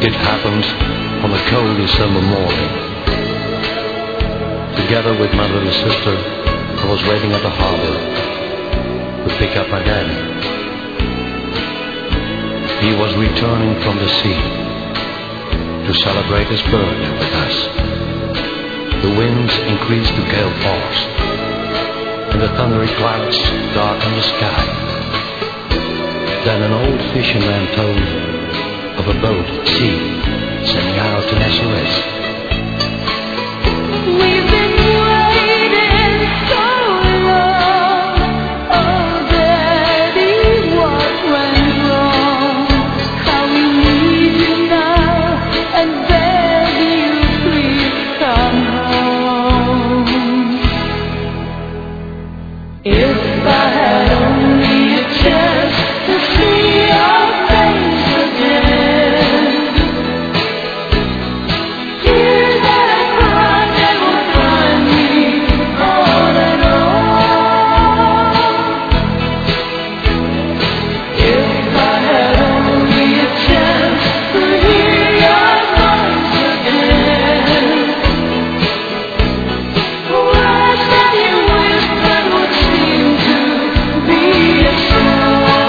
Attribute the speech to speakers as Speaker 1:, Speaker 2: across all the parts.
Speaker 1: It happened on a cold December morning. Together with my little sister, I was waiting at the harbor to pick up my daddy. He was returning from the sea to celebrate his birthday with us. The winds increased to gale force, and the thundery clouds darkened the sky. Then an old fisherman told of a boat at sea sending out to SOS.
Speaker 2: We've been waiting so long. Oh, Daddy, what went wrong? How we need you now, and beg you please come home. If I had only a chance to see your face again, tears that I cried never find me on and on. If I had only a chance to hear your voice again, words that you whispered would seem to be a song.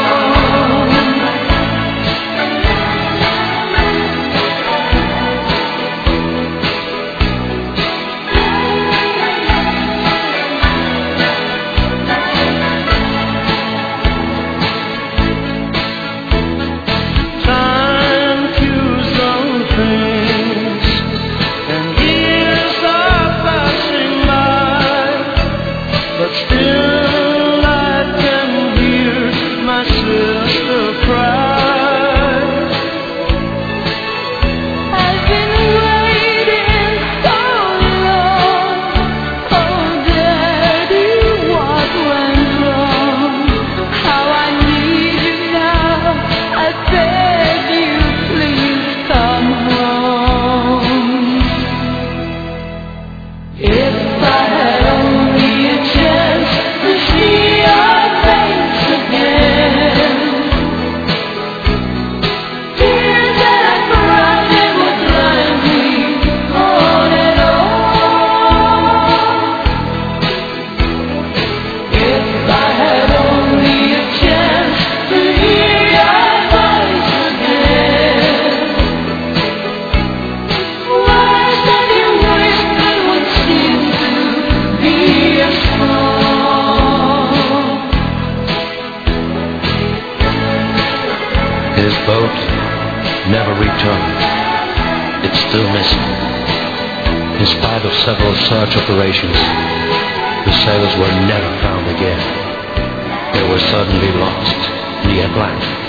Speaker 2: Time cues some things, and years are passing by, but still I can hear my sister cry. I've been waiting so long. Oh, Daddy, what went wrong? How I need you now. I beg you, please come home. If I had only a chance to see your face again, tears that I cried never blind me on and on. If I had only a chance to hear your voice again, words that you whispered would seem to be a song.
Speaker 1: His boat never returned. It's still missing. In spite of several search operations, the sailors were never found again. They were suddenly lost in the Atlantic.